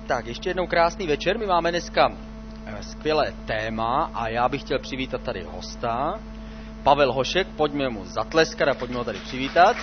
Tak, ještě jednou krásný večer. My máme dneska skvělé téma a já bych chtěl přivítat tady hosta. Pavel Hošek, pojďme mu zatleskat a pojďme ho tady přivítat.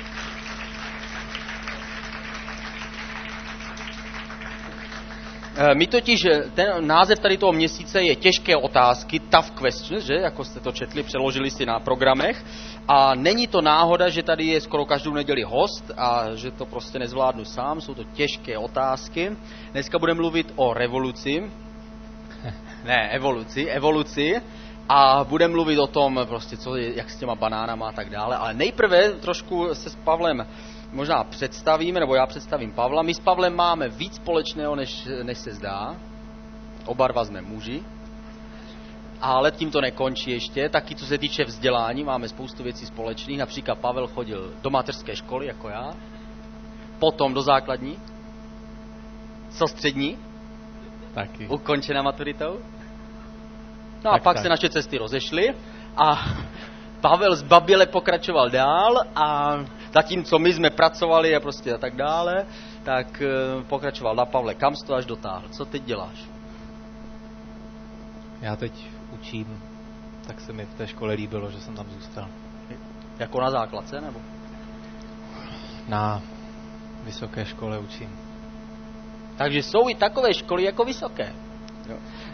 My totiž, ten název tady toho měsíce je Těžké otázky, Tough Questions, že? Jako jste to četli, přeložili si na programech. A není to náhoda, že tady je skoro každou neděli host a že to prostě nezvládnu sám, jsou to těžké otázky. Dneska budeme mluvit o revoluci, ne, evoluci a budeme mluvit o tom, prostě, co je, jak s těma banánama a tak dále. Ale nejprve trošku se s Pavlem možná představíme, nebo já představím Pavla. My s Pavlem máme víc společného, než se zdá. Oba dva jsme muži. Ale tím to nekončí ještě. Taky co se týče vzdělání, máme spoustu věcí společných. Například Pavel chodil do mateřské školy, jako já. Potom do základní. Co střední? Taky. Ukončená maturitou. No a pak se naše cesty rozešly. A Pavel zbaběle pokračoval dál a zatímco my jsme pracovali a prostě a tak dále, tak pokračoval na Pavle. Kam jsi to až dotáhl? Co teď děláš? Já teď učím, tak se mi v té škole líbilo, že jsem tam zůstal. Jako na základce, nebo? Na vysoké škole učím. Takže jsou i takové školy jako vysoké. Jo.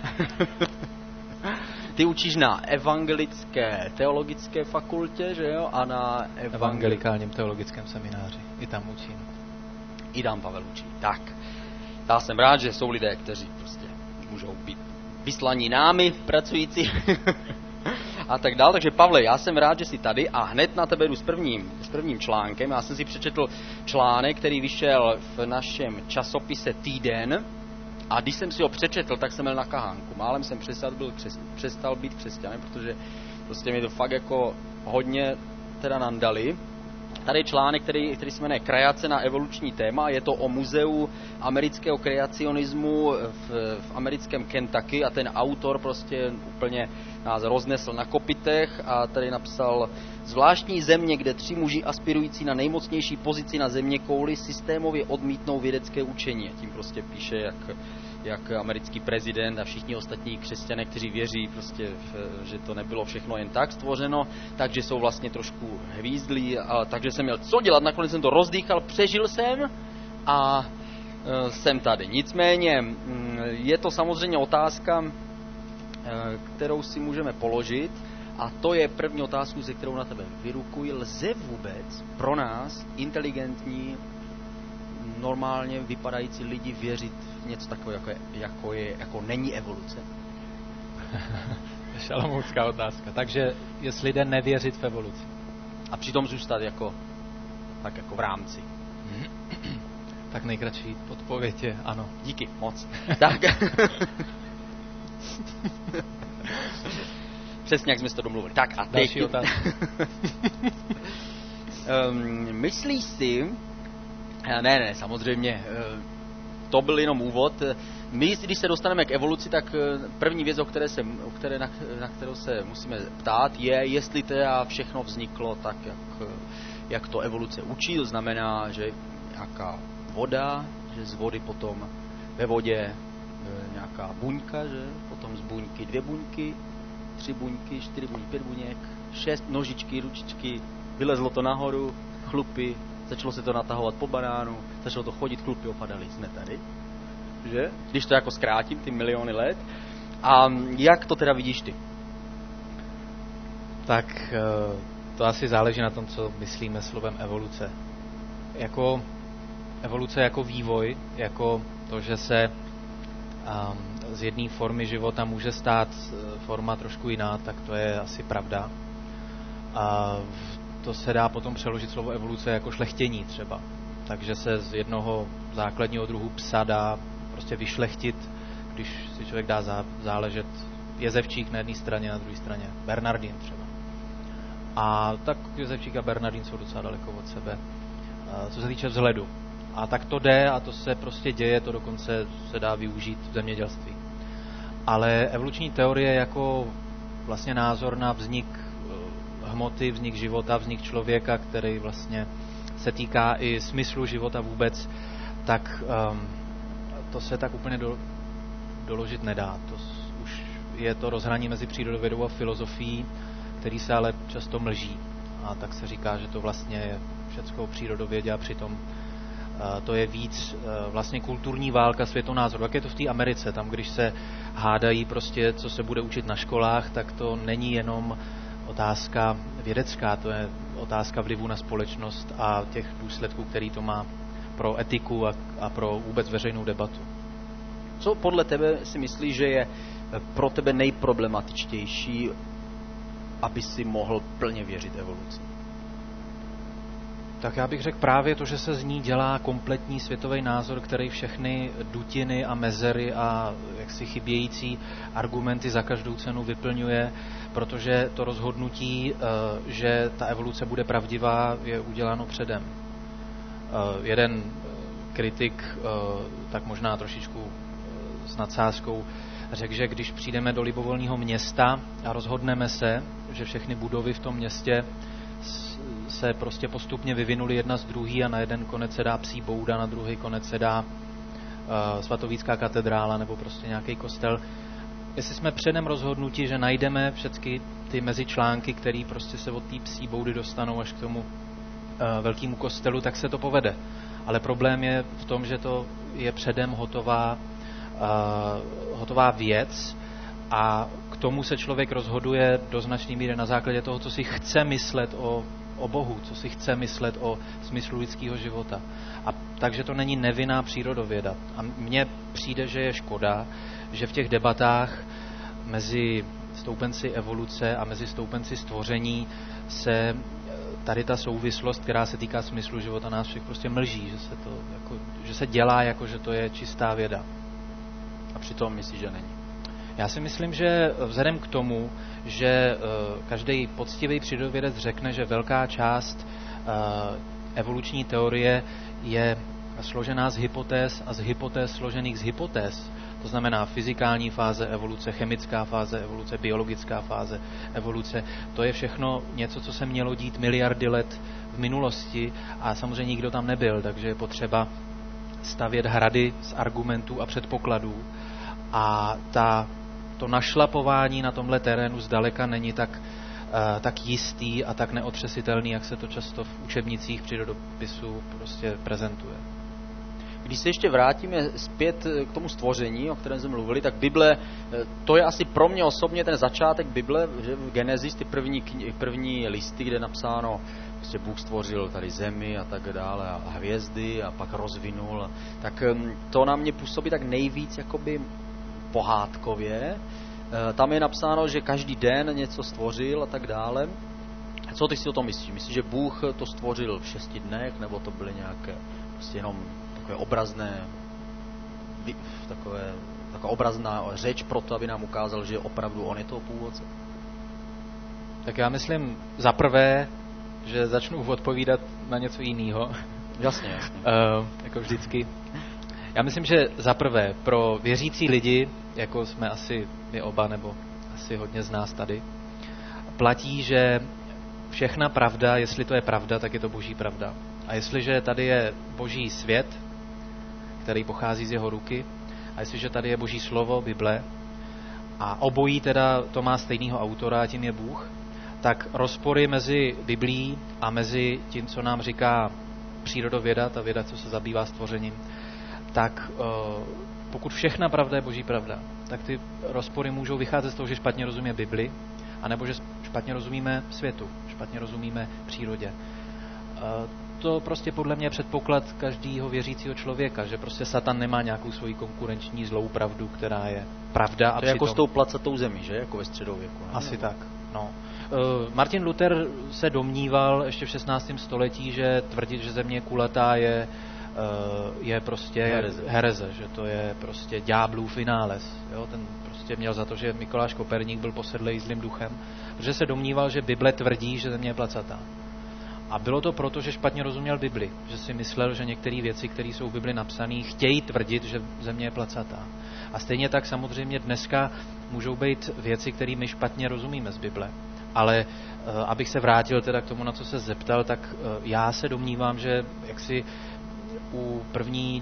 Ty učíš na evangelické teologické fakultě, že jo? A na evangelikálním teologickém semináři. I tam učím. I tam Pavel učí. Tak. Já jsem rád, že jsou lidé, kteří prostě můžou být vyslaní námi, pracující a tak dále. Takže Pavle, já jsem rád, že jsi tady a hned na tebe jdu s prvním článkem. Já jsem si přečetl článek, který vyšel v našem časopise Týden. A když jsem si ho přečetl, tak jsem měl na kahánku. Málem jsem přestal být křesťanem, protože prostě mi to fakt jako hodně teda nandali. Tady je článek, který se jmenuje Kreace na evoluční téma. Je to o muzeu amerického kreacionismu v americkém Kentucky a ten autor prostě úplně nás roznesl na kopitech a tady napsal: zvláštní země, kde 3 muži aspirující na nejmocnější pozici na zeměkouli systémově odmítnou vědecké učení. Tím prostě píše, jak americký prezident a všichni ostatní křesťané, kteří věří, prostě, že to nebylo všechno jen tak stvořeno, takže jsou vlastně trošku hvízdlí, takže jsem měl co dělat, nakonec jsem to rozdýchal, přežil jsem a jsem tady. Nicméně je to samozřejmě otázka, kterou si můžeme položit, a to je první otázku, se kterou na tebe vyrukuji. Lze vůbec pro nás inteligentní, normálně vypadající lidi věřit v něco takového, jako není evoluce? Šalamounská otázka. Takže jestli jde nevěřit v evoluci. A přitom zůstat jako v rámci. Tak nejkratší odpověď je ano. Díky, moc. Tak. Přesně, jak jsme si to domluvili. Tak a další otázka. Myslíš si... Ne, samozřejmě, to byl jenom úvod. My, když se dostaneme k evoluci, tak první věc, na kterou se musíme ptát, je, jestli teda všechno vzniklo tak, jak to evoluce učí. To znamená, že nějaká voda, že z vody potom ve vodě nějaká buňka, že potom z buňky 2 buňky, 3 buňky, 4 buňky, 5 buněk, 6 nožičky, ručičky, vylezlo to nahoru, chlupy, začalo se to natahovat po banánu, začalo to chodit, chlupy opadaly, jsme tady, že? Když to jako zkrátím, ty miliony let. A jak to teda vidíš ty? Tak to asi záleží na tom, co myslíme slovem evoluce. Jako evoluce jako vývoj, jako to, že se z jedné formy života může stát forma trošku jiná, tak to je asi pravda. A to se dá potom přeložit slovo evoluce jako šlechtění třeba. Takže se z jednoho základního druhu psa dá prostě vyšlechtit, když si člověk dá záležet jezevčík na jedné straně, na druhé straně Bernardín třeba. A tak jezevčík a Bernardín jsou docela daleko od sebe, co se týče vzhledu. A tak to jde a to se prostě děje, to dokonce se dá využít v zemědělství. Ale evoluční teorie jako vlastně názor na vznik hmoty, vznik života, vznik člověka, který vlastně se týká i smyslu života vůbec, tak to se tak úplně doložit nedá. Už je to rozhraní mezi přírodovědou a filozofií, který se ale často mlží. A tak se říká, že to vlastně je všecko o přírodovědě a přitom to je víc vlastně kulturní válka světonázoru. Jak je to v té Americe, tam když se hádají prostě, co se bude učit na školách, tak to není jenom otázka vědecká, to je otázka vlivu na společnost a těch důsledků, který to má pro etiku a pro vůbec veřejnou debatu. Co podle tebe si myslíš, že je pro tebe nejproblematičtější, aby si mohl plně věřit evoluci? Tak já bych řekl právě to, že se z ní dělá kompletní světový názor, který všechny dutiny a mezery a jaksi chybějící argumenty za každou cenu vyplňuje, protože to rozhodnutí, že ta evoluce bude pravdivá, je uděláno předem. Jeden kritik, tak možná trošičku s nadsázkou, řekl, že když přijdeme do libovolného města a rozhodneme se, že všechny budovy v tom městě se prostě postupně vyvinuly jedna z druhý a na jeden konec se dá Psí bouda, na druhý konec se dá Svatovícká katedrála nebo prostě nějaký kostel. Jestli jsme předem rozhodnuti, že najdeme všechny ty mezičlánky, které prostě se od té Psí boudy dostanou až k tomu velkému kostelu, tak se to povede. Ale problém je v tom, že to je předem hotová věc a k tomu se člověk rozhoduje do značné míry na základě toho, co si chce myslet o Bohu, co si chce myslet o smyslu lidského života. A takže to není nevinná přírodověda. A mně přijde, že je škoda, že v těch debatách mezi stoupenci evoluce a mezi stoupenci stvoření se tady ta souvislost, která se týká smyslu života nás všech, prostě mlží, že se dělá jako, že to je čistá věda. A přitom myslíš, že není? Já si myslím, že vzhledem k tomu, že každý poctivý přírodovědec řekne, že velká část evoluční teorie je složená z hypotéz a z hypotéz složených z hypotéz, to znamená fyzikální fáze evoluce, chemická fáze evoluce, biologická fáze evoluce, to je všechno něco, co se mělo dít miliardy let v minulosti a samozřejmě nikdo tam nebyl, takže je potřeba stavět hrady z argumentů a předpokladů a to našlapování na tomhle terénu zdaleka není tak jistý a tak neotřesitelný, jak se to často v učebnicích přírodopisu prostě prezentuje. Když se ještě vrátíme zpět k tomu stvoření, o kterém jsme mluvili, tak Bible, to je asi pro mě osobně ten začátek Bible, že v Genesis, ty první listy, kde je napsáno, prostě Bůh stvořil tady zemi a tak dále a hvězdy a pak rozvinul, tak to na mě působí tak nejvíc jakoby pohádkově. Tam je napsáno, že každý den něco stvořil a tak dále. Co ty si o tom myslíš? Myslíš, že Bůh to stvořil v 6 dnech, nebo to byly nějaké prostě jenom takové obrazné, taková obrazná řeč pro to, aby nám ukázal, že opravdu on je toho původce? Tak já myslím za prvé, že začnu odpovídat na něco jiného. Jasně. Jako vždycky. Já myslím, že za prvé pro věřící lidi, jako jsme asi my oba, nebo asi hodně z nás tady, platí, že všechna pravda, jestli to je pravda, tak je to boží pravda. A jestliže tady je boží svět, který pochází z jeho ruky, a jestliže tady je boží slovo, Bible, a obojí teda to má stejného autora, a tím je Bůh, tak rozpory mezi Biblií a mezi tím, co nám říká přírodověda, ta věda, co se zabývá stvořením, tak pokud všechna pravda je boží pravda, tak ty rozpory můžou vycházet z toho, že špatně rozumíme Bibli, anebo že špatně rozumíme světu, špatně rozumíme přírodě. To prostě podle mě je předpoklad každého věřícího člověka, že prostě Satan nemá nějakou svoji konkurenční zlou pravdu, která je pravda. A to je jako s tou placatou zemí, že? Jako ve středověku. Ne? Asi tak, no. Martin Luther se domníval ještě v 16. století, že tvrdit, že země je kulatá, je prostě hereze, že to je prostě ďáblův vynález. Jo? Ten prostě měl za to, že Mikuláš Koperník byl posedlej zlým duchem, protože se domníval, že Bible tvrdí, že země je placatá. A bylo to proto, že špatně rozuměl Bibli, že si myslel, že některé věci, které jsou v Bibli napsané, chtějí tvrdit, že země je placatá. A stejně tak samozřejmě dneska můžou být věci, které my špatně rozumíme z Bible. Ale abych se vrátil teda k tomu, na co se zeptal, tak já se domnívám, že jaksi u první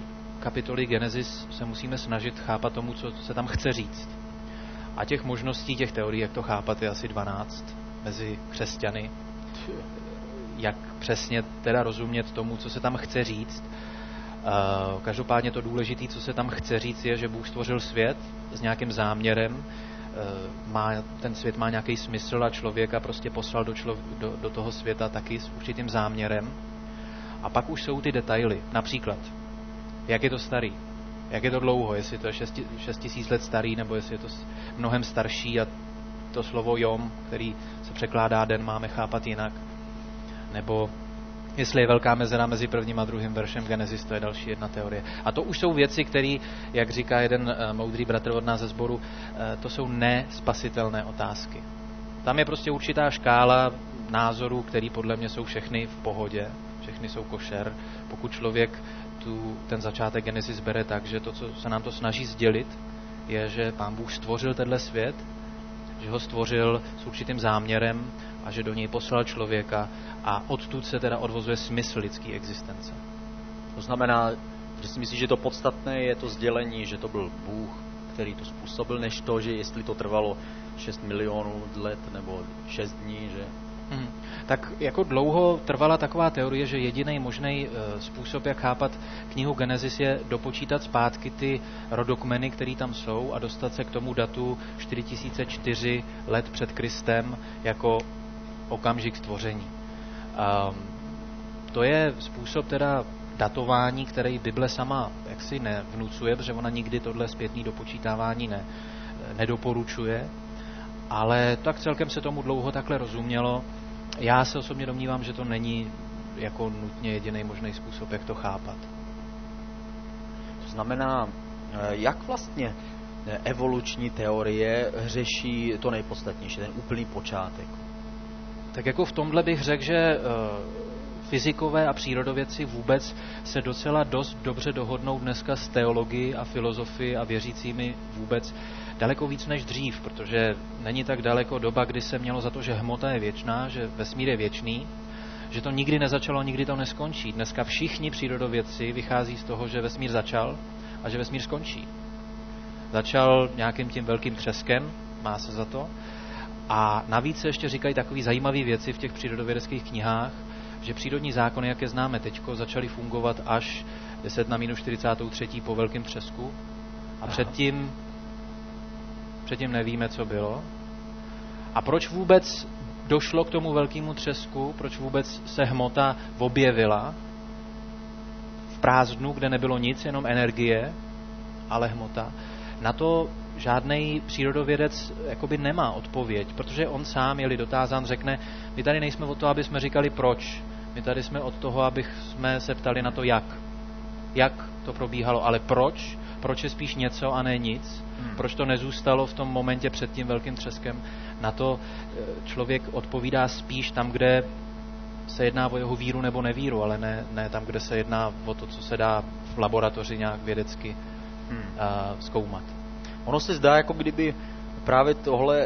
kapitoly Genesis se musíme snažit chápat tomu, co se tam chce říct. A těch možností, těch teorií, jak to chápat, je asi 12 mezi křesťany. Jak přesně teda rozumět tomu, co se tam chce říct. Každopádně to důležité, co se tam chce říct, je, že Bůh stvořil svět s nějakým záměrem, ten svět má nějaký smysl a člověka prostě poslal do toho světa taky s určitým záměrem. A pak už jsou ty detaily. Například, jak je to starý, jak je to dlouho, jestli to je 6000 let starý, nebo jestli je to mnohem starší a to slovo jom, který se překládá den, máme chápat jinak. Nebo jestli je velká mezera mezi prvním a druhým veršem Genesis, to je další jedna teorie. A to už jsou věci, které, jak říká jeden moudrý bratr od nás ze sboru, to jsou nespasitelné otázky. Tam je prostě určitá škála názorů, které podle mě jsou všechny v pohodě, všechny jsou košer. Pokud člověk ten začátek Genesis bere tak, že to, co se nám to snaží sdělit, je, že Pán Bůh stvořil tenhle svět, že ho stvořil s určitým záměrem a že do něj poslal člověka a odtud se teda odvozuje smysl lidské existence. To znamená, že si myslíš, že to podstatné je to sdělení, že to byl Bůh, který to způsobil, než to, že jestli to trvalo 6 milionů let nebo 6 dní, že... Tak jako dlouho trvala taková teorie, že jediný možný způsob, jak chápat knihu Genesis, je dopočítat zpátky ty rodokmeny, které tam jsou a dostat se k tomu datu 4004 let před Kristem jako okamžik stvoření. To je způsob teda datování, který Bible sama jaksi nevnucuje, protože ona nikdy tohle zpětný dopočítávání nedoporučuje, ale tak celkem se tomu dlouho takhle rozumělo. Já se osobně domnívám, že to není jako nutně jediný možný způsob, jak to chápat. To znamená, jak vlastně evoluční teorie řeší to nejpodstatnější, ten úplný počátek? Tak jako v tomhle bych řekl, že fyzikové a přírodovědci vůbec se docela dost dobře dohodnou dneska s teologií a filozofii a věřícími vůbec daleko víc než dřív, protože není tak daleko doba, kdy se mělo za to, že hmota je věčná, že vesmír je věčný, že to nikdy nezačalo, nikdy to neskončí. Dneska všichni přírodovědci vychází z toho, že vesmír začal a že vesmír skončí. Začal nějakým tím velkým třeskem, má se za to, a navíc se ještě říkají takové zajímavé věci v těch přírodovědeckých knihách, že přírodní zákony, jak je známe teďko, začaly fungovat až 10⁻43 po velkém třesku a předtím nevíme, co bylo. A proč vůbec došlo k tomu velkému třesku, proč vůbec se hmota objevila v prázdnu, kde nebylo nic, jenom energie, ale hmota. Na to žádnej přírodovědec jakoby nemá odpověď, protože on sám, je-li dotázán, řekne, my tady nejsme od toho, aby jsme říkali proč. My tady jsme od toho, aby jsme se ptali na to, jak. Jak to probíhalo, ale proč? Proč je spíš něco a ne nic? Proč to nezůstalo v tom momentě před tím velkým třeskem? Na to člověk odpovídá spíš tam, kde se jedná o jeho víru nebo nevíru, ale ne tam, kde se jedná o to, co se dá v laboratoři nějak vědecky zkoumat. Ono se zdá, jako kdyby právě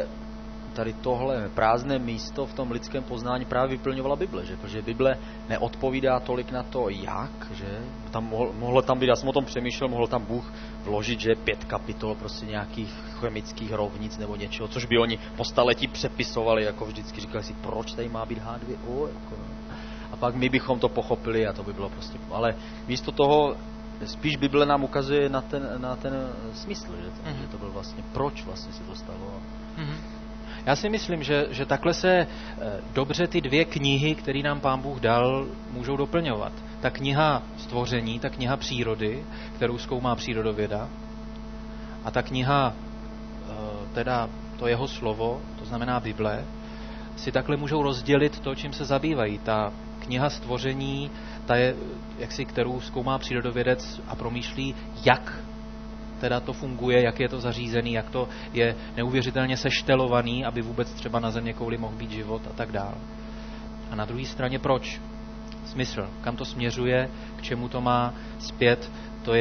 tohle prázdné místo v tom lidském poznání právě vyplňovala Bible, že? Protože Bible neodpovídá tolik na to, jak, že? Tam mohlo tam být, já jsem o tom přemýšlel, mohl tam Bůh vložit, že 5 kapitol prostě nějakých chemických rovnic nebo něčeho, což by oni po staletí přepisovali, jako vždycky říkali si, proč tady má být H2O, jako. A pak my bychom to pochopili a to by bylo prostě, ale místo toho spíš Bible nám ukazuje na ten smysl, že to byl vlastně, proč vlastně se to stalo. Já si myslím, že takhle se dobře ty 2 knihy, které nám Pán Bůh dal, můžou doplňovat. Ta kniha stvoření, ta kniha přírody, kterou zkoumá přírodověda, a ta kniha, teda to jeho slovo, to znamená Bible, si takhle můžou rozdělit to, čím se zabývají. Ta kniha stvoření, ta je, kterou zkoumá přírodovědec a promýšlí, jak teda to funguje, jak je to zařízený, jak to je neuvěřitelně seštelovaný, aby vůbec třeba na zeměkouli mohl být život a tak dál. A na druhé straně proč? Smysl. Kam to směřuje, k čemu to má zpět,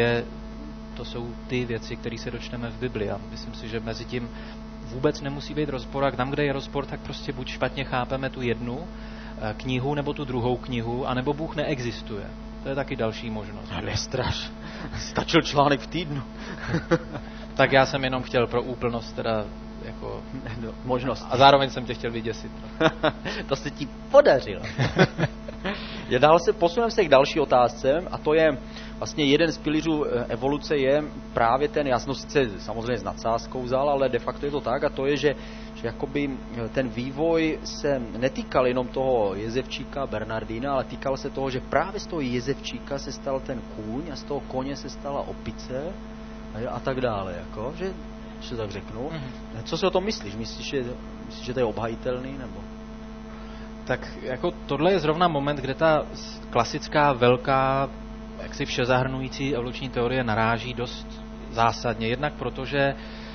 to jsou ty věci, které se dočteme v Bibli. A myslím si, že mezi tím vůbec nemusí být rozpor. A tam, kde je rozpor, tak prostě buď špatně chápeme tu jednu knihu, nebo tu druhou knihu, anebo Bůh neexistuje. To je taky další možnost. A nestraš. Stačil článek v týdnu. Tak já jsem jenom chtěl pro úplnost teda jako možnost. A zároveň jsem tě chtěl vyděsit. To se ti podařilo. Dál se posuneme se k další otázce a to je vlastně jeden z pilířů evoluce je právě ten, já jsem sice samozřejmě s nadsázkou vzal, ale de facto je to tak a to je, že jakoby ten vývoj se netýkal jenom toho jezevčíka Bernardína, ale týkal se toho, že právě z toho jezevčíka se stal ten kůň a z toho koně se stala opice a tak dále, jako, že tak řeknu. Mm-hmm. Co si o tom myslíš? Myslíš, že to je obhajitelný, nebo? Tak jako tohle je zrovna moment, kde ta klasická velká, jaksi všezahrnující evoluční teorie naráží dost zásadně. Jednak protože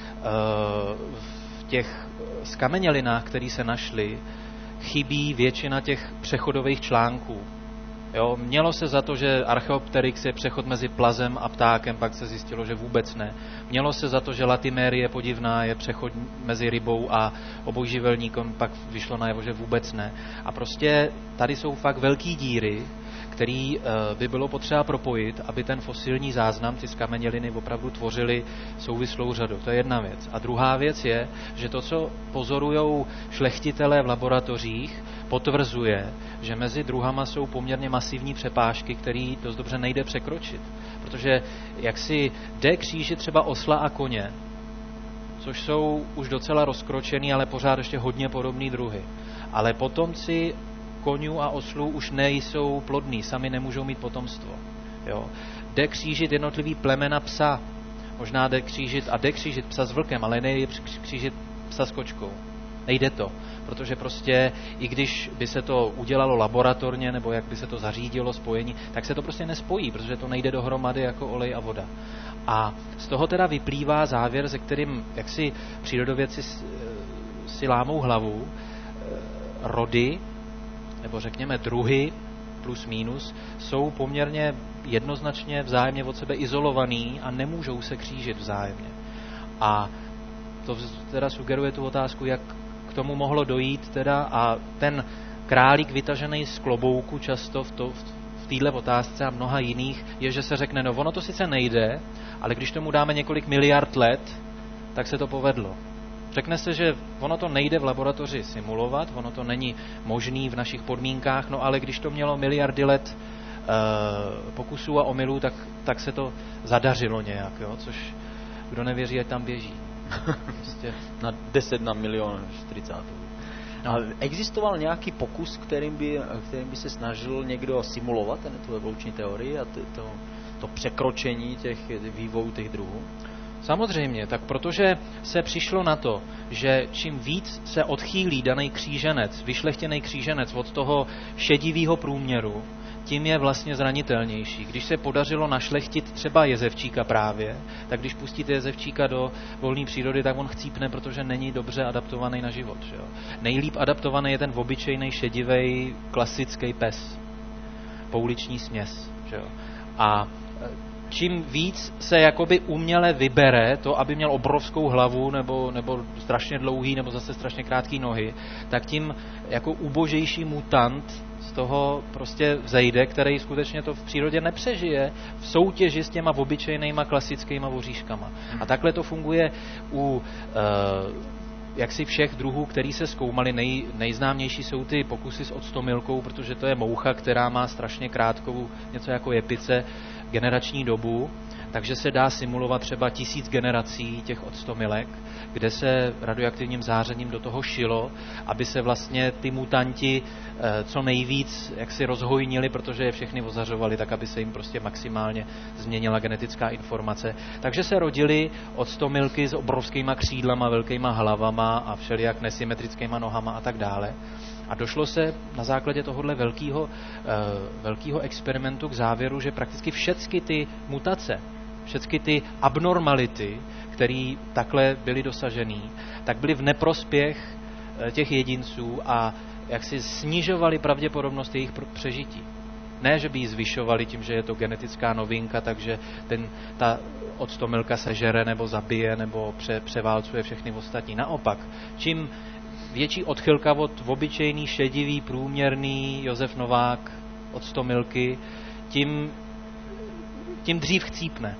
v těch skamenělinách, které se našly, chybí většina těch přechodových článků. Jo, mělo se za to, že Archaeopteryx je přechod mezi plazem a ptákem, pak se zjistilo, že vůbec ne. Mělo se za to, že Latimérie podivná je přechod mezi rybou a obojživelníkem, pak vyšlo najevo, že vůbec ne. A prostě tady jsou fakt velký díry, který by bylo potřeba propojit, aby ten fosilní záznam, ty skameněliny opravdu tvořily souvislou řadu. To je jedna věc. A druhá věc je, že to, co pozorujou šlechtitelé v laboratořích, potvrzuje, že mezi druhama jsou poměrně masivní přepážky, který dost dobře nejde překročit. Protože jak si jde křížit třeba osla a koně, což jsou už docela rozkročený, ale pořád ještě hodně podobný druhy. Ale potomci koňů a oslů už nejsou plodní, sami nemůžou mít potomstvo. Jo. Jde křížit jednotlivý plemena psa. Možná jde křížit psa s vlkem, ale nejde křížit psa s kočkou. Nejde to, protože prostě i když by se to udělalo laboratorně, nebo jak by se to zařídilo spojení, tak se to prostě nespojí, protože to nejde dohromady jako olej a voda. A z toho teda vyplývá závěr, se kterým jaksi přírodovědci si lámou hlavu, rody, nebo řekněme druhy, plus minus, jsou poměrně jednoznačně vzájemně od sebe izolovaný a nemůžou se křížit vzájemně. A to teda sugeruje tu otázku, jak k tomu mohlo dojít teda, a ten králík vytažený z klobouku často v této otázce a mnoha jiných je, že se řekne, no ono to sice nejde, ale když tomu dáme několik miliard let, tak se to povedlo. Řekne se, že ono to nejde v laboratoři simulovat, ono to není možný v našich podmínkách, no ale když to mělo miliardy let pokusů a omylů, tak se to zadařilo nějak, jo? Což kdo nevěří, ať tam běží. Prostě na 10 na milion 40. A existoval nějaký pokus, kterým by se snažil někdo simulovat tu evoluční teorii a to překročení těch vývojů těch druhů? Samozřejmě, tak protože se přišlo na to, že čím víc se odchýlí daný kříženec, vyšlechtěný kříženec od toho šedivého průměru, tím je vlastně zranitelnější. Když se podařilo našlechtit třeba jezevčíka právě, tak když pustíte jezevčíka do volné přírody, tak on chcípne, protože není dobře adaptovaný na život. Že jo? Nejlíp adaptovaný je ten obyčejný šedivý klasický pes. Pouliční směs. Že jo? A čím víc se jakoby uměle vybere to, aby měl obrovskou hlavu nebo strašně dlouhý nebo zase strašně krátký nohy, tak tím jako ubožejší mutant z toho prostě vzejde, který skutečně to v přírodě nepřežije v soutěži s těma obyčejnýma klasickýma voříškama. A takhle to funguje u jaksi všech druhů, který se zkoumali. Nejznámější jsou ty pokusy s octomilkou, protože to je moucha, která má strašně krátkou, něco jako jepice, generační dobu, takže se dá simulovat třeba 1000 generací těch octomilek, kde se radioaktivním zářením do toho šilo, aby se vlastně ty mutanti co nejvíc jaksi rozhojnili, protože je všechny ozařovali, tak aby se jim prostě maximálně změnila genetická informace. Takže se rodily octomilky s obrovskýma křídlama, velkýma hlavama a všelijak nesymetrickýma nohama a tak dále. A došlo se na základě tohohle velkého experimentu k závěru, že prakticky všechny ty mutace, všechny ty abnormality, které takhle byly dosažený, tak byly v neprospěch těch jedinců a jak si snižovali pravděpodobnost jejich přežití. Ne, že by ji zvyšovali tím, že je to genetická novinka, takže ta octomilka sežere nebo zabije nebo převálcuje všechny ostatní. Naopak, čím větší odchylka od obyčejný, šedivý, průměrný Josef Novák octomilky, tím dřív chcípne.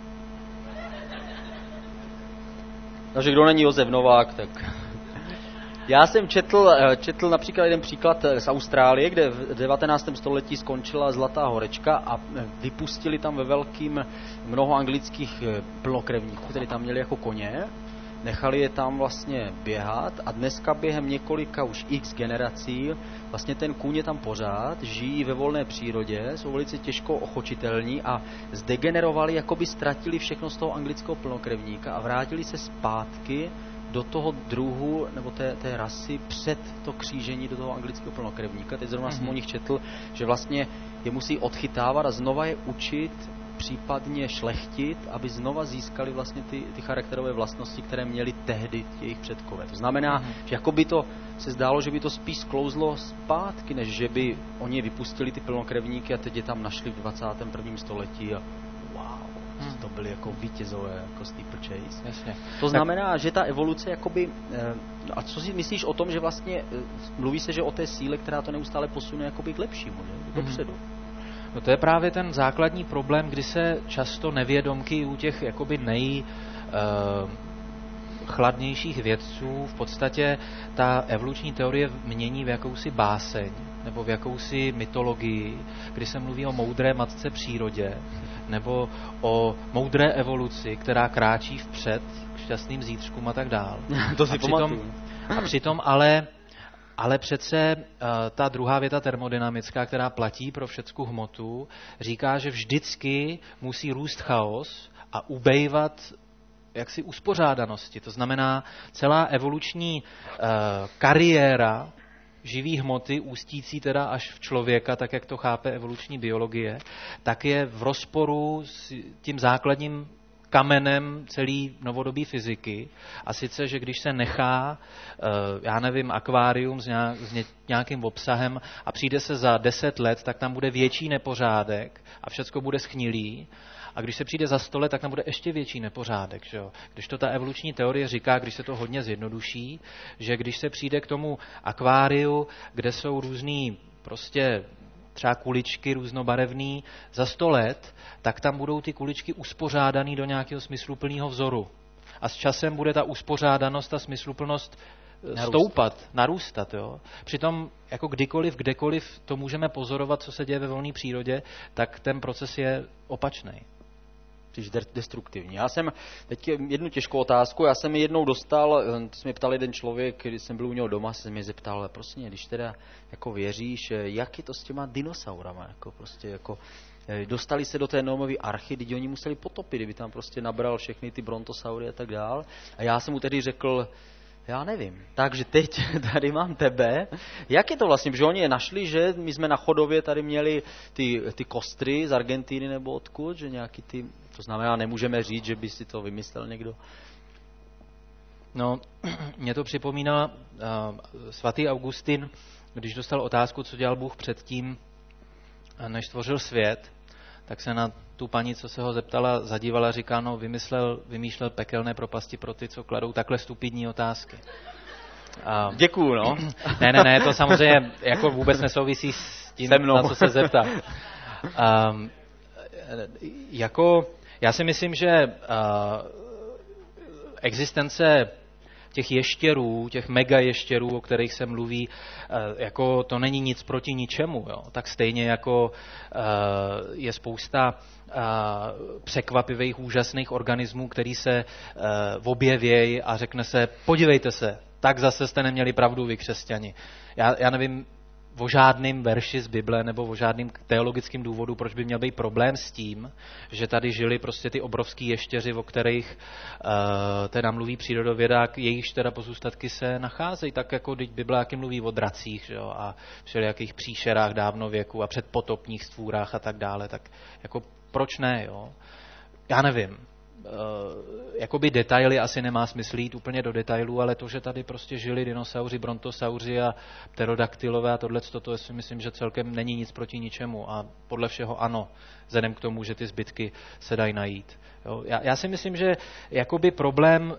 Takže kdo není Josef Novák, tak... Já jsem četl například jeden příklad z Austrálie, kde v 19. století skončila Zlatá horečka a vypustili tam ve velkým mnoho anglických plnokrevníků, kteří tam měli jako koně, nechali je tam vlastně běhat a dneska během několika už x generací vlastně ten kůň je tam pořád, žijí ve volné přírodě, jsou velice těžko ochočitelní a zdegenerovali, jakoby ztratili všechno z toho anglického plnokrevníka a vrátili se zpátky do toho druhu, nebo té rasy před to křížení do toho anglického plnokrevníka. Teď zrovna jsem o nich četl, že vlastně je musí odchytávat a znova je učit, případně šlechtit, aby znova získali vlastně ty charakterové vlastnosti, které měli tehdy jejich předkové. To znamená, že jako by to se zdálo, že by to spíš sklouzlo zpátky, než že by oni vypustili ty plnokrevníky a teď je tam našli v 21. století a to byly jako vítězové, jako steeplechase. Jasně. To znamená, že ta evoluce jakoby... A co si myslíš o tom, že vlastně mluví se, že o té síle, která to neustále posune jakoby k lepšímu, že? Dopředu. No to je právě ten základní problém, kdy se často nevědomky u těch jakoby chladnějších vědců v podstatě ta evoluční teorie mění v jakousi báseň nebo v jakousi mytologii, kdy se mluví o moudré matce přírodě nebo o moudré evoluci, která kráčí vpřed k šťastným zítřkům a tak dál. To si pamatuju. A přitom ale přece ta druhá věta termodynamická, která platí pro všecku hmotu, říká, že vždycky musí růst chaos a ubejvat jaksi uspořádanosti. To znamená, celá evoluční kariéra živý hmoty, ústící teda až v člověka, tak jak to chápe evoluční biologie, tak je v rozporu s tím základním kamenem celé novodobé fyziky. A sice, že když se nechá, já nevím, akvárium s nějakým obsahem a přijde se za 10 let, tak tam bude větší nepořádek a všecko bude schnilý. A když se přijde za 100 let, tak tam bude ještě větší nepořádek. Že jo? Když to ta evoluční teorie říká, když se to hodně zjednoduší, že když se přijde k tomu akváriu, kde jsou různý prostě třeba kuličky různobarevný za 100 let, tak tam budou ty kuličky uspořádaný do nějakého smysluplného vzoru. A s časem bude ta uspořádanost a smysluplnost stoupat, narůstat. Jo? Přitom jako kdykoliv, kdekoliv to můžeme pozorovat, co se děje ve volné přírodě, tak ten proces je opačný. Příliš destruktivní. Já jsem teď jednu těžkou otázku, já jsem jednou dostal, to se mě ptal jeden člověk, když jsem byl u něho doma, se mě zeptal, prosím, když teda jako věříš, jak je to s těma dinosaurama, jako prostě jako dostali se do té Noémovy archy, když oni museli potopit, kdyby tam prostě nabral všechny ty brontosaury a tak dál. A já jsem mu tedy řekl, já nevím. Takže teď tady mám tebe. Jak je to vlastně? Protože oni je našli, že my jsme na Chodově tady měli ty kostry z Argentíny nebo odkud, že nějaký ty... To znamená, nemůžeme říct, že by si to vymyslel někdo. No, mě to připomíná svatý Augustin, když dostal otázku, co dělal Bůh předtím, než stvořil svět, tak se na tu paní, co se ho zeptala, zadívala a říká, no vymýšlel pekelné propasti pro ty, co kladou takhle stupidní otázky. Děkuju, no. Ne, to samozřejmě jako vůbec nesouvisí s tím, na co se zeptal. Já si myslím, že existence těch ještěrů, těch mega ještěrů, o kterých se mluví, jako to není nic proti ničemu. Jo? Tak stejně jako je spousta překvapivých, úžasných organismů, který se objevějí a řekne se, podívejte se, tak zase jste neměli pravdu vy křesťani. Já nevím o žádným verši z Bible nebo o žádným teologickým důvodu, proč by měl být problém s tím, že tady žili prostě ty obrovský ještěři, o kterých teda mluví přírodověda, jejichž teda pozůstatky se nacházejí, tak jako když Bible jaký mluví o dracích, že jo, a všelijakých příšerách dávnověku a předpotopních stvůrách a tak dále, tak jako proč ne, jo? Já nevím. Jakoby detaily asi nemá smysl jít úplně do detailů, ale to, že tady prostě žili dinosauři, brontosauři a pterodaktylové a tohleto, to si myslím, že celkem není nic proti ničemu a podle všeho ano, vzhledem k tomu, že ty zbytky se dají najít. Jo? Já si myslím, že jakoby problém,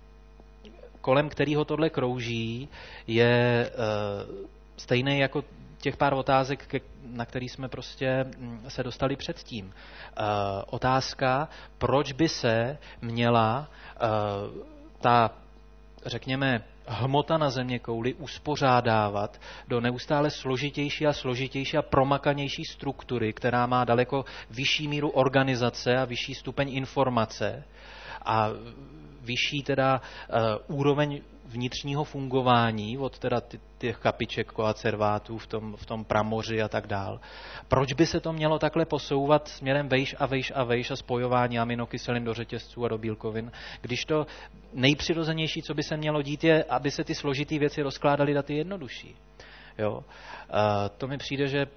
kolem kterého tohle krouží, je stejný jako těch pár otázek, na který jsme prostě se dostali předtím. Otázka, proč by se měla ta, řekněme, hmota na zeměkouli uspořádávat do neustále složitější a složitější a promakanější struktury, která má daleko vyšší míru organizace a vyšší stupeň informace a vyšší teda úroveň vnitřního fungování od teda těch kapiček koacervátů v tom pramoři a tak dál. Proč by se to mělo takhle posouvat směrem vejš a vejš a vejš a spojování aminokyselin do řetězců a do bílkovin, když to nejpřirozenější, co by se mělo dít, je, aby se ty složitý věci rozkládaly na ty jednodušší. Jo? To mi přijde, že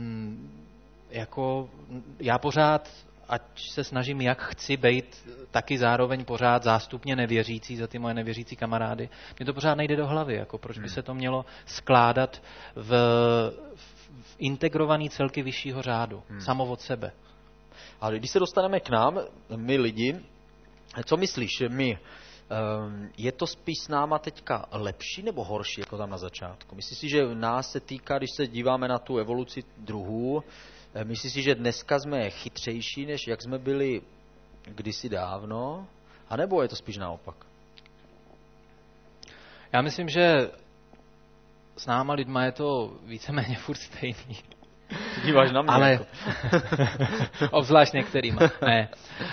jako já pořád, ať se snažím, jak chci být, taky zároveň pořád zástupně nevěřící za ty moje nevěřící kamarády. Mně to pořád nejde do hlavy, jako proč by se to mělo skládat v integrovaný celky vyššího řádu, samo od sebe. Ale když se dostaneme k nám, my lidi, co myslíš, je to spíš s náma teďka lepší nebo horší, jako tam na začátku? Myslíš si, že nás se týká, když se díváme na tu evoluci druhů, myslíš si, že dneska jsme chytřejší, než jak jsme byli kdysi dávno? A nebo je to spíš naopak? Já myslím, že s náma lidma je to víceméně furt stejný. Díváš na mě. Ale jako. obzvlášť některýma. Ne.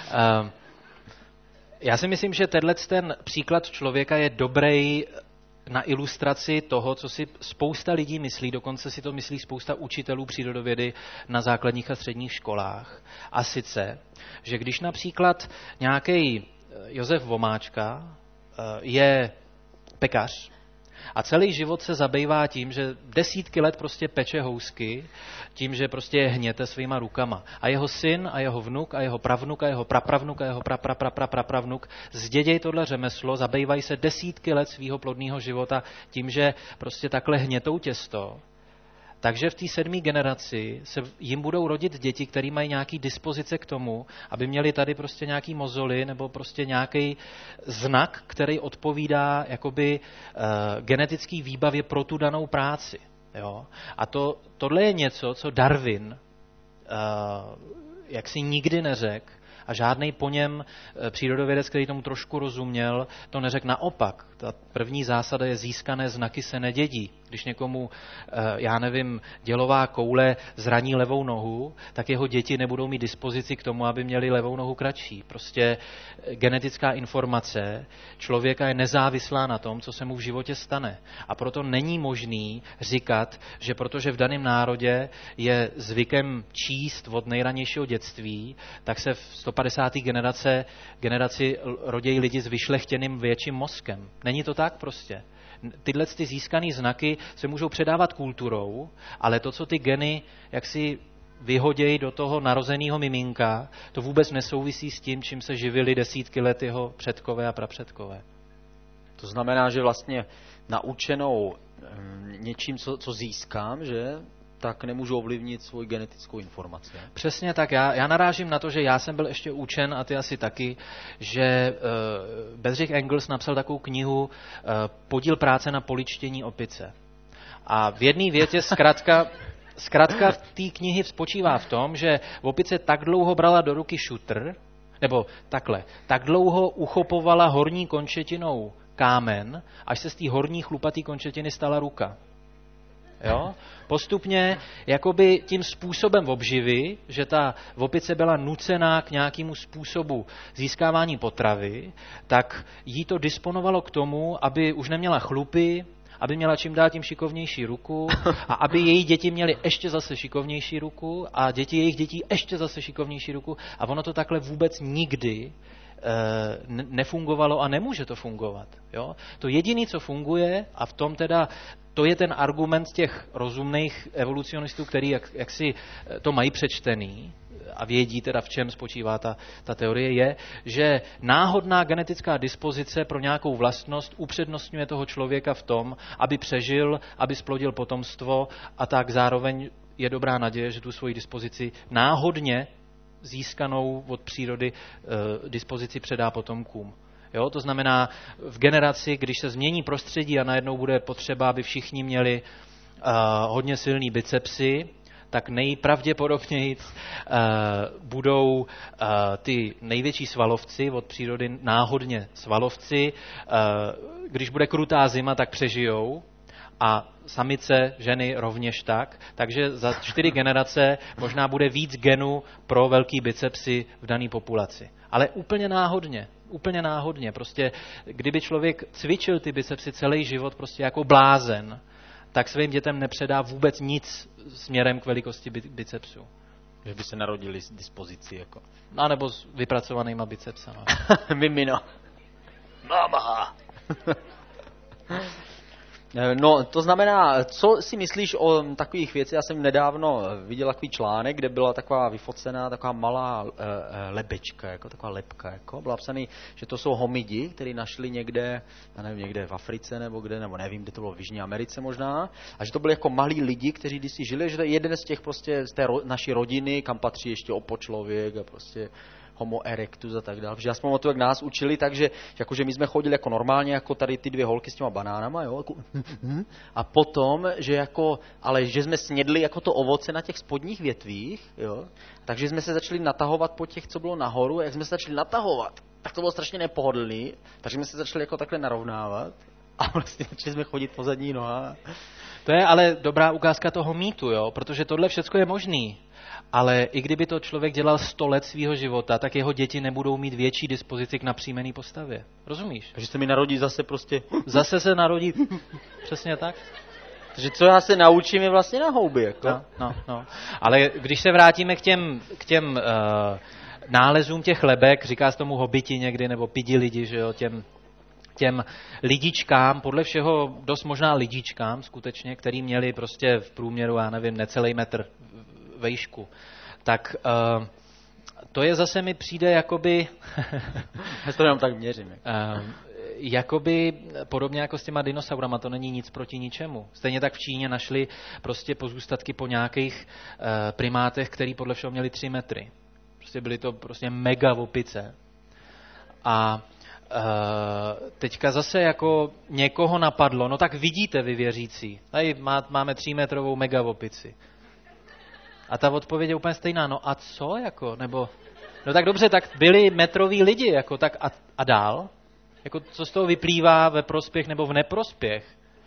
Já si myslím, že ten příklad člověka je dobrý na ilustraci toho, co si spousta lidí myslí, dokonce si to myslí spousta učitelů přírodovědy na základních a středních školách. A sice, že když například nějaký Josef Vomáčka je pekař a celý život se zabývá tím, že desítky let prostě peče housky, tím, že prostě je hněte svýma rukama. A jeho syn a jeho vnuk a jeho pravnuk a jeho prapravnuk a jeho prapravnuk zdědějí tohle řemeslo, zabývají se desítky let svého plodného života tím, že prostě takhle hnětou těsto. Takže v té 7. generaci se jim budou rodit děti, které mají nějaký dispozice k tomu, aby měli tady prostě nějaký mozoly nebo prostě nějaký znak, který odpovídá jakoby genetický výbavě pro tu danou práci. Jo? A tohle je něco, co Darwin jaksi nikdy neřekl a žádnej po něm přírodovědec, který tomu trošku rozuměl, to neřekl. Naopak. Ta první zásada je získané znaky se nedědí. Když někomu, já nevím, dělová koule zraní levou nohu, tak jeho děti nebudou mít dispozici k tomu, aby měli levou nohu kratší. Prostě genetická informace člověka je nezávislá na tom, co se mu v životě stane. A proto není možný říkat, že protože v daném národě je zvykem číst od nejranějšího dětství, tak se v 150. generaci rodějí lidi s vyšlechtěným větším mozkem. Není to tak prostě. Tyhle ty získané znaky se můžou předávat kulturou, ale to, co ty geny jaksi vyhodějí do toho narozeného miminka, to vůbec nesouvisí s tím, čím se živili desítky let jeho předkové a prapředkové. To znamená, že vlastně naučenou něčím, co získám, že tak nemůžu ovlivnit svoji genetickou informaci. Přesně tak. Já narážím na to, že já jsem byl ještě učen, a ty asi taky, že Bedřich Engels napsal takovou knihu Podíl práce na poličtění opice. A v jedné větě zkrátka v té knihy spočívá v tom, že opice tak dlouho brala do ruky šutr, nebo takhle, tak dlouho uchopovala horní končetinou kámen, až se z té horní chlupatý končetiny stala ruka. Jo? Postupně jakoby tím způsobem obživy, že ta opice byla nucená k nějakému způsobu získávání potravy, tak jí to disponovalo k tomu, aby už neměla chlupy, aby měla čím dál tím šikovnější ruku a aby její děti měly ještě zase šikovnější ruku a děti jejich dětí ještě zase šikovnější ruku a ono to takhle vůbec nikdy nefungovalo a nemůže to fungovat. Jo? To jediné, co funguje, a v tom teda to je ten argument těch rozumných evolucionistů, který jak si to mají přečtený a vědí teda, v čem spočívá ta teorie, je, že náhodná genetická dispozice pro nějakou vlastnost upřednostňuje toho člověka v tom, aby přežil, aby splodil potomstvo a tak zároveň je dobrá naděje, že tu svoji dispozici náhodně získanou od přírody dispozici předá potomkům. Jo, to znamená, v generaci, když se změní prostředí a najednou bude potřeba, aby všichni měli hodně silný bicepsy, tak nejpravděpodobněji budou ty největší svalovci od přírody náhodně svalovci. Když bude krutá zima, tak přežijou. A samice, ženy rovněž tak. Takže za 4 generace možná bude víc genů pro velký bicepsy v dané populaci. Ale úplně náhodně. Prostě kdyby člověk cvičil ty bicepsy celý život prostě jako blázen, tak svým dětem nepředá vůbec nic směrem k velikosti bicepsů. Že by se narodili s dispozicí jako. A nebo s vypracovanýma bicepsama. Mimino. Máma. No, to znamená, co si myslíš o takových věcech? Já jsem nedávno viděl takový článek, kde byla taková vyfocená, taková malá lebečka, jako taková lebka, jako. Bylo napsaný, že to jsou homidi, který našli někde, já nevím, někde v Africe nebo kde, nebo nevím, kde to bylo, v Jižní Americe možná, a že to byli jako malí lidi, kteří kdysi žili, že to je jeden z těch prostě z té naší rodiny, kam patří ještě opočlověk a prostě Homo erectus a tak dále. Protože já si pamatuju, jak nás učili, takže jakože my jsme chodili jako normálně, jako tady ty 2 holky s těma banánama, jo, jako, a potom, že jako, ale že jsme snědli jako to ovoce na těch spodních větvích, jo, takže jsme se začali natahovat po těch, co bylo nahoru, a jak jsme se začali natahovat, tak to bylo strašně nepohodlný, takže jsme se začali jako takhle narovnávat a vlastně začali jsme chodit po zadní noha. To je ale dobrá ukázka toho mýtu, jo, protože tohle všecko je možný. Ale i kdyby to člověk dělal 100 let svého života, tak jeho děti nebudou mít větší dispozici k napříjmený postavě. Rozumíš? Takže se mi narodí zase prostě... Zase se narodí, přesně tak. Takže co já se naučím je vlastně na houby, jako. No. Ale když se vrátíme k těm nálezům těch lebek, říká se tomu hobiti někdy, nebo pidi lidi, že jo, těm lidičkám, podle všeho dost možná lidičkám skutečně, který měli prostě v průměru, já nevím, necelý metr vejšku, tak to je zase mi přijde jakoby... Já to jenom tak měřím. Jakoby podobně jako s těma dinosaurama, to není nic proti ničemu. Stejně tak v Číně našli prostě pozůstatky po nějakých primátech, který podle všeho měli 3 metry. Prostě byly to prostě mega opice. A teďka zase jako někoho napadlo, no tak vidíte vy věřící, tady máme 3metrovou mega opici. A ta odpověď je úplně stejná. No a co jako? Nebo, no tak dobře, tak byli metroví lidi, jako tak a dál? Jako co z toho vyplývá ve prospěch nebo v neprospěch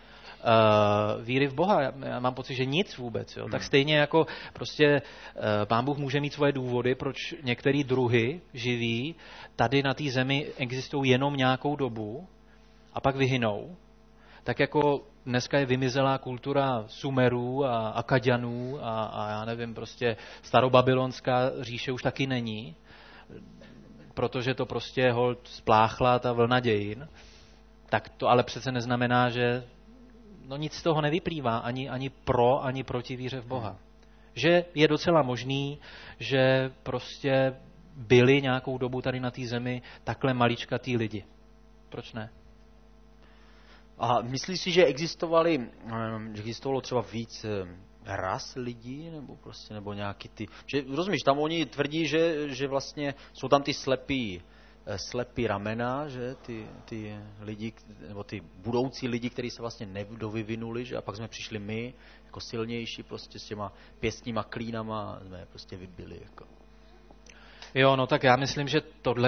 víry v Boha? Já mám pocit, že nic vůbec. Jo? Tak stejně jako prostě Pán Bůh může mít svoje důvody, proč některé druhy živí tady na té zemi existují jenom nějakou dobu a pak vyhynou. Tak jako dneska je vymizelá kultura Sumerů a Akadianů a já nevím, prostě starobabylonská říše už taky není, protože to prostě holt spláchla ta vlna dějin, tak to ale přece neznamená, že no nic z toho nevyplývá ani pro, ani proti víře v Boha. Že je docela možný, že prostě byli nějakou dobu tady na té zemi takhle maličkatý lidi. Proč ne? A myslíš si, že existovalo třeba víc ras lidí, nebo nějaký ty... Že, rozumíš, tam oni tvrdí, že vlastně jsou tam ty slepý ramena, že ty lidi, nebo ty budoucí lidi, kteří se vlastně nedovyvinuli, že a pak jsme přišli my, jako silnější, prostě s těma pěstníma klínama, jsme prostě vybili, jako. Jo, no tak já myslím, že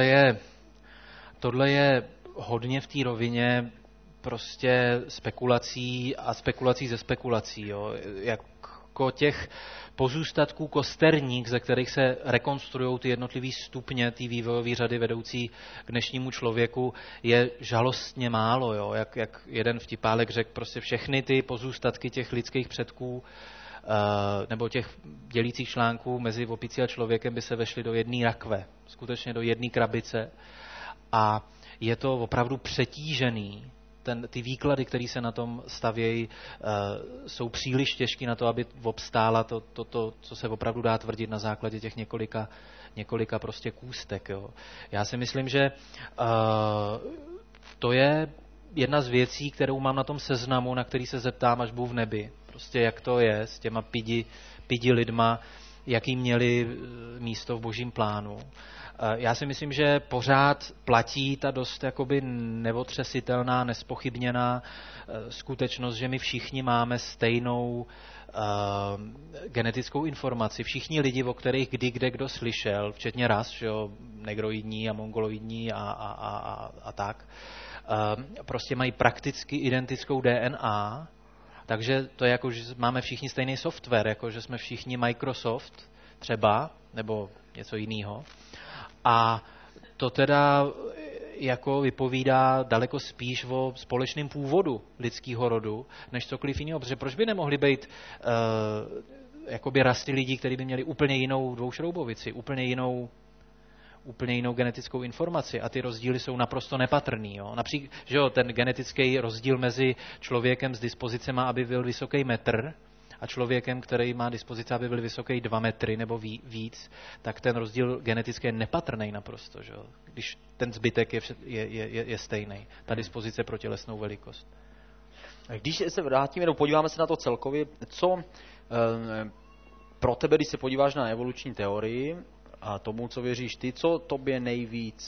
tohle je hodně v té rovině prostě spekulací a spekulací ze spekulací, jo. Jako těch pozůstatků kosterních, ze kterých se rekonstruují ty jednotlivý stupně, ty vývojové řady vedoucí k dnešnímu člověku, je žalostně málo, jo. Jak jeden vtipálek řekl, prostě všechny ty pozůstatky těch lidských předků nebo těch dělících článků mezi opicí a člověkem by se vešly do jedné rakve, skutečně do jedné krabice. A je to opravdu přetížený. Ty výklady, které se na tom stavějí, jsou příliš těžké na to, aby obstála to, co se opravdu dá tvrdit na základě těch několika prostě kůstek. Jo. Já si myslím, že to je jedna z věcí, kterou mám na tom seznamu, na který se zeptám, až budu v nebi. Prostě jak to je s těma pidi lidma, jaký měli místo v božím plánu. Já si myslím, že pořád platí ta dost jakoby neotřesitelná, nespochybněná skutečnost, že my všichni máme stejnou genetickou informaci. Všichni lidi, o kterých kdo slyšel, včetně ras, že jo, negroidní a mongoloidní a tak, prostě mají prakticky identickou DNA, takže to je jako, že máme všichni stejný software, jako že jsme všichni Microsoft třeba, nebo něco jiného. A to teda jako vypovídá daleko spíš o společném původu lidského rodu, než cokoliv jiného. Protože proč by nemohli být jakoby rasy lidí, kteří by měli úplně jinou dvoušroubovici, úplně jinou genetickou informaci a ty rozdíly jsou naprosto nepatrný. Jo? Například, že jo, ten genetický rozdíl mezi člověkem s dispozicema, aby byl vysoký metr, a člověkem, který má dispozice, aby byl vysoký 2 metry nebo víc, tak ten rozdíl genetický je nepatrný naprosto. Že? Když ten zbytek je stejný. Ta dispozice pro tělesnou velikost. Když se vrátíme, podíváme se na to celkově, co pro tebe, když se podíváš na evoluční teorii a tomu, co věříš ty, co tobě nejvíc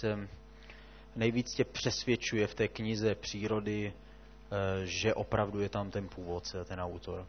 tě přesvědčuje v té knize přírody, že opravdu je tam ten původce, ten autor?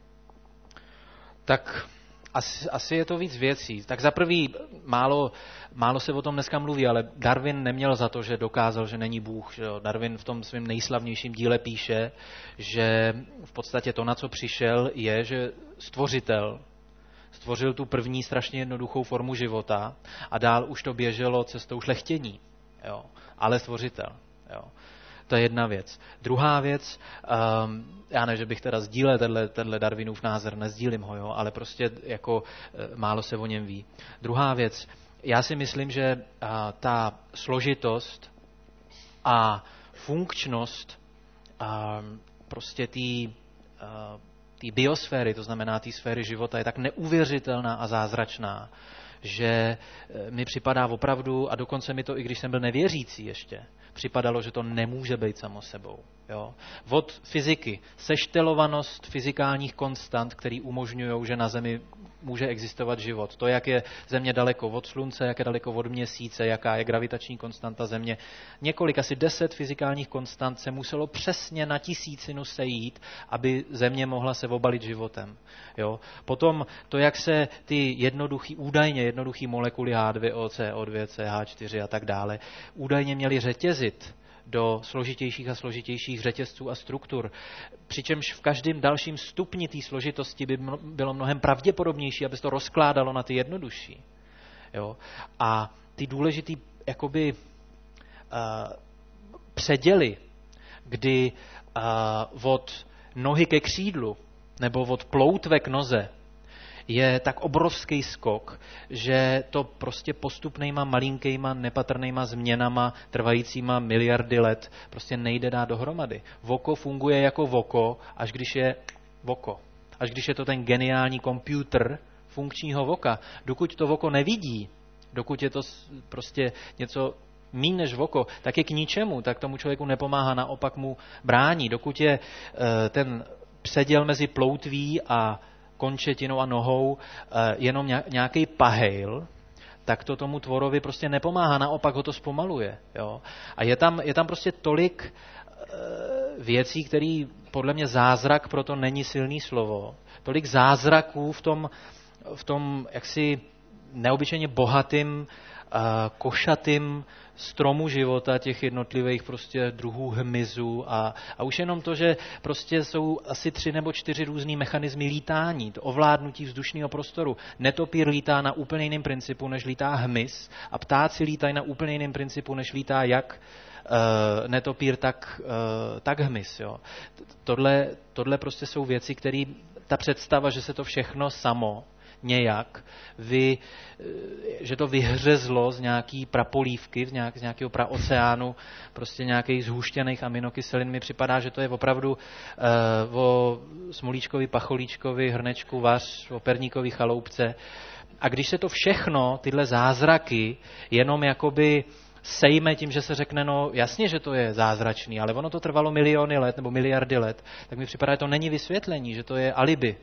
Tak asi je to víc věcí. Tak za prvý, málo se o tom dneska mluví, ale Darwin neměl za to, že dokázal, že není Bůh. Že jo? Darwin v tom svém nejslavnějším díle píše, že v podstatě to, na co přišel, je, že stvořitel stvořil tu první strašně jednoduchou formu života a dál už to běželo cestou šlechtění. Jo? Ale stvořitel. Jo? To je jedna věc. Druhá věc, já ne, že bych teda sdílel tenhle Darwinův názor, nezdílím ho, jo, ale prostě jako málo se o něm ví. Druhá věc, já si myslím, že ta složitost a funkčnost prostě té biosféry, to znamená té sféry života, je tak neuvěřitelná a zázračná, že mi připadá opravdu, a dokonce mi to, i když jsem byl nevěřící ještě, připadalo, že to nemůže být samo sebou. Jo? Od fyziky, seštelovanost fyzikálních konstant, který umožňují, že na Zemi může existovat život. To, jak je Země daleko od Slunce, jak je daleko od Měsíce, jaká je gravitační konstanta Země. Asi 10 fyzikálních konstant se muselo přesně na tisícinu sejít, aby Země mohla se obalit životem. Jo? Potom to, jak se ty údajně jednoduchý molekuly H2O, CO2, CH4 a tak dále, údajně měly řetězit do složitějších a složitějších řetězců a struktur. Přičemž v každém dalším stupni té složitosti by bylo mnohem pravděpodobnější, aby se to rozkládalo na ty jednodušší. Jo? A ty důležitý jakoby předěly, kdy od nohy ke křídlu nebo od ploutve k noze je tak obrovský skok, že to prostě postupnýma, malinkýma, nepatrnýma změnama, trvajícíma miliardy let, prostě nejde dát dohromady. Voko funguje jako voko, až když je voko. Až když je to ten geniální počítač funkčního voka. Dokud to voko nevidí, dokud je to prostě něco míň než voko, tak je k ničemu, tak tomu člověku nepomáhá, naopak mu brání. Dokud je ten předěl mezi ploutví a končetinou a nohou jenom nějaký pahejl, tak to tomu tvorovi prostě nepomáhá, naopak ho to zpomaluje. Jo? A je tam prostě tolik věcí, které podle mě zázrak proto není silný slovo. Tolik zázraků v tom jaksi neobyčejně bohatým, košatým stromu života těch jednotlivých prostě druhů hmyzu a už jenom to, že prostě jsou asi 3 nebo 4 různý mechanismy lítání, to ovládnutí vzdušného prostoru. Netopír lítá na úplně jiném principu, než lítá hmyz a ptáci lítají na úplně jiném principu, než lítá jak netopír, tak hmyz. Jo. Tohle prostě jsou věci, které ta představa, že se to všechno samo nějak, že to vyhřezlo z nějaký prapolívky, z nějakého praoceánu, prostě nějakých zhuštěných aminokyselin, mi připadá, že to je opravdu o smolíčkovi, pacholíčkovi, hrnečku, vař, o perníkovi chaloupce. A když se to všechno, tyhle zázraky, jenom jakoby sejme tím, že se řekne, no jasně, že to je zázračný, ale ono to trvalo miliony let nebo miliardy let, tak mi připadá, že to není vysvětlení, že to je alibi.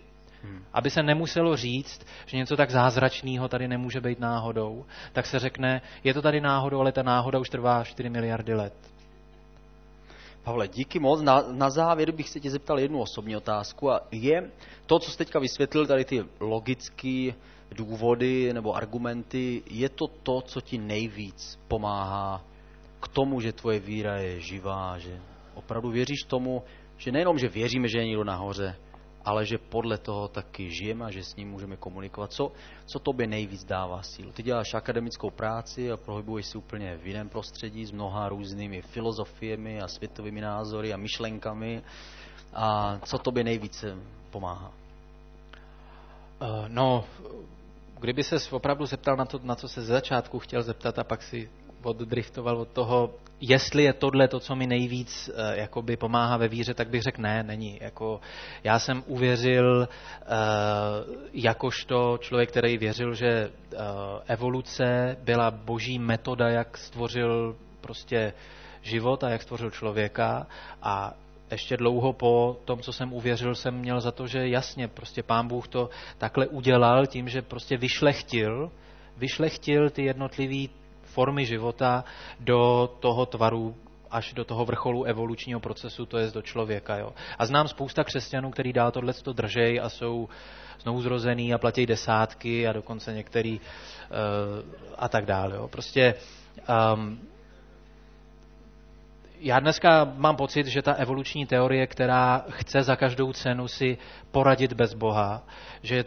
Aby se nemuselo říct, že něco tak zázračného tady nemůže být náhodou, tak se řekne, je to tady náhodou, ale ta náhoda už trvá 4 miliardy let. Pavle, díky moc. Na závěr bych se tě zeptal jednu osobní otázku a je to, co jsi teďka vysvětlil, tady ty logické důvody nebo argumenty, je to, co ti nejvíc pomáhá k tomu, že tvoje víra je živá, že opravdu věříš tomu, že nejenom, že věříme, že je někdo nahoře, ale že podle toho taky žijeme a že s ním můžeme komunikovat. Co tobě nejvíc dává sílu? Ty děláš akademickou práci a pohybuješ si úplně v jiném prostředí s mnoha různými filozofiemi a světovými názory a myšlenkami. A co tobě nejvíc pomáhá? Kdyby ses opravdu zeptal na co se z začátku chtěl zeptat a pak si oddriftoval od toho, jestli je tohle to, co mi nejvíc jakoby pomáhá ve víře, tak bych řekl ne, není. Já jsem uvěřil jakožto člověk, který věřil, že evoluce byla boží metoda, jak stvořil prostě život a jak stvořil člověka, a ještě dlouho po tom, co jsem uvěřil, jsem měl za to, že jasně, prostě Pán Bůh to takhle udělal tím, že prostě vyšlechtil ty jednotlivé formy života do toho tvaru, až do toho vrcholu evolučního procesu, to je do člověka. Jo. A znám spousta křesťanů, kteří dál tohleto držej a jsou znovuzrozený a platí desátky a dokonce některý a tak dále. Jo. Prostě já dneska mám pocit, že ta evoluční teorie, která chce za každou cenu si poradit bez Boha, že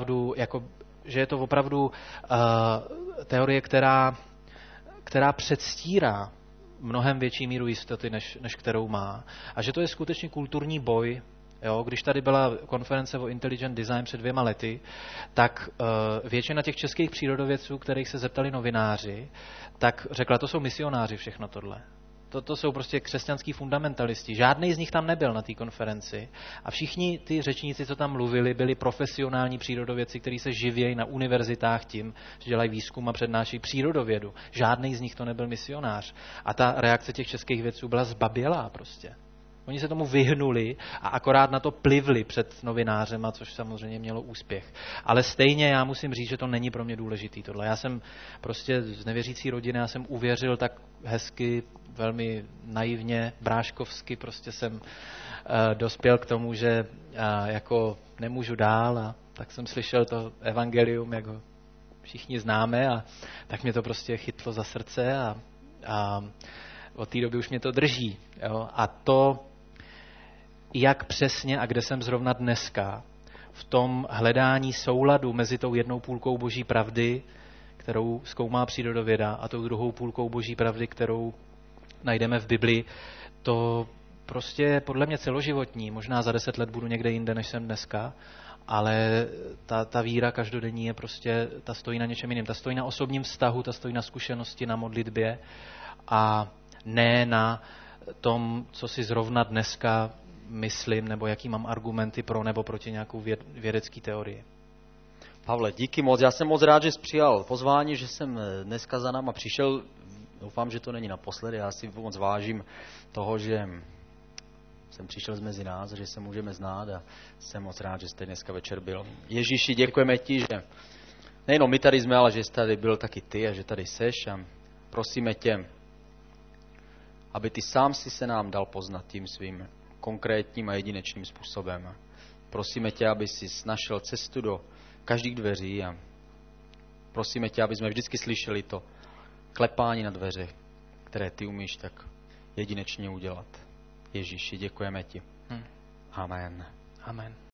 je to opravdu teorie, která předstírá mnohem větší míru jistoty, než kterou má. A že to je skutečně kulturní boj. Jo, když tady byla konference o Intelligent Design před 2 lety, tak většina těch českých přírodovědců, kterých se zeptali novináři, tak řekla, to jsou misionáři všechno tohle. To jsou prostě křesťanský fundamentalisti. Žádný z nich tam nebyl na té konferenci. A všichni ty řečníci, co tam mluvili, byli profesionální přírodovědci, kteří se živějí na univerzitách tím, že dělají výzkum a přednáší přírodovědu. Žádný z nich to nebyl misionář. A ta reakce těch českých vědců byla zbabělá prostě. Oni se tomu vyhnuli a akorát na to plivli před novinářema, což samozřejmě mělo úspěch. Ale stejně já musím říct, že to není pro mě důležitý tohle. Já jsem prostě z nevěřící rodiny, já jsem uvěřil tak hezky, velmi naivně, bráškovsky, prostě jsem dospěl k tomu, že jako nemůžu dál, a tak jsem slyšel to evangelium, jak ho všichni známe, a tak mě to prostě chytlo za srdce a od té doby už mě to drží. Jo? A to, jak přesně a kde jsem zrovna dneska, v tom hledání souladu mezi tou jednou půlkou boží pravdy, kterou zkoumá přírodověda, a tou druhou půlkou boží pravdy, kterou najdeme v Biblii, to prostě je podle mě celoživotní. Možná za 10 let budu někde jinde, než jsem dneska, ale ta víra každodenní je prostě, ta stojí na něčem jiném. Ta stojí na osobním vztahu, ta stojí na zkušenosti, na modlitbě a ne na tom, co si zrovna dneska myslím, nebo jaký mám argumenty pro nebo proti nějakou vědecké teorii. Pavle, díky moc. Já jsem moc rád, že jsi přijal pozvání, že jsem dneska za náma přišel. Doufám, že to není naposledy. Já si moc vážím toho, že jsem přišel mezi nás, že se můžeme znát, a jsem moc rád, že jste dneska večer byl. Ježíši, děkujeme ti, že nejenom my tady jsme, ale že jsi tady byl taky ty a že tady seš, a prosíme tě, aby ty sám si se nám dal poznat tím svým konkrétním a jedinečným způsobem. Prosíme tě, aby jsi našel cestu do každých dveří, a prosíme tě, aby jsme vždycky slyšeli to klepání na dveře, které ty umíš tak jedinečně udělat. Ježíši, děkujeme ti. Amen. Amen.